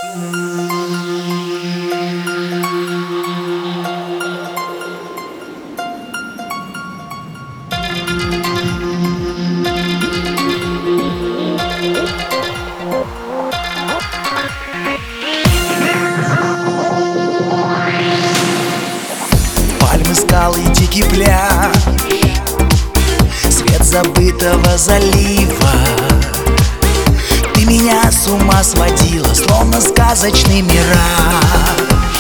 Пальмы, скалы, дикий пляж, свет забытого залива. Ты меня с ума сводила, словно сказочный мираж.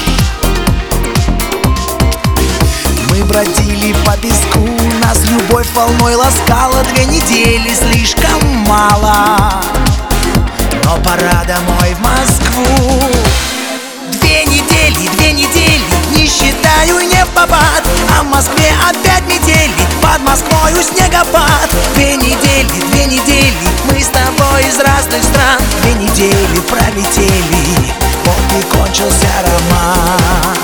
Мы бродили по песку, нас любовь волной ласкала. 2 недели слишком мало, но пора домой в Москву. 2 недели, не считаю не в попад, а в Москве опять метели, под Москвою снегопад. 2 недели, мы с тобой из разных стран. 2 недели пролетели, вот и кончился роман.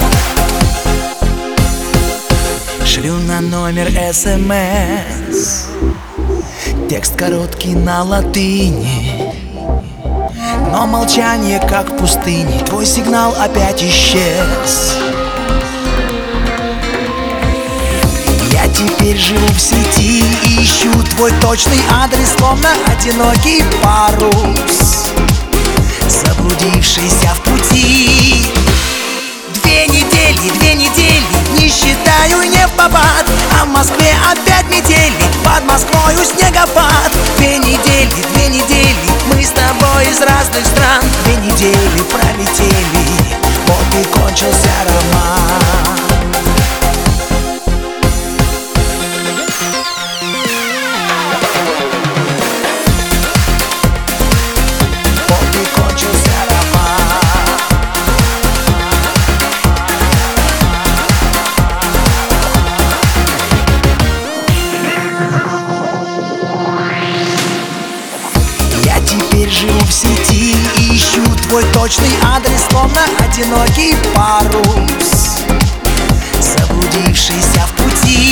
Шлю на номер СМС, текст короткий на латыни, но молчание как в пустыне, твой сигнал опять исчез. Я теперь живу в сети и ищу твой точный адрес, словно одинокий парус, заблудившийся в пути. 2 недели, не считаю не в попад, а в Москве опять метели, под Москвою снегопад. 2 недели, мы с тобой из разных стран. 2 недели пролетели, вот и кончился роман. Вот и кончился роман. Я теперь живу в сети и ищу твой точный адрес, словно одинокий парус, заблудившийся в пути.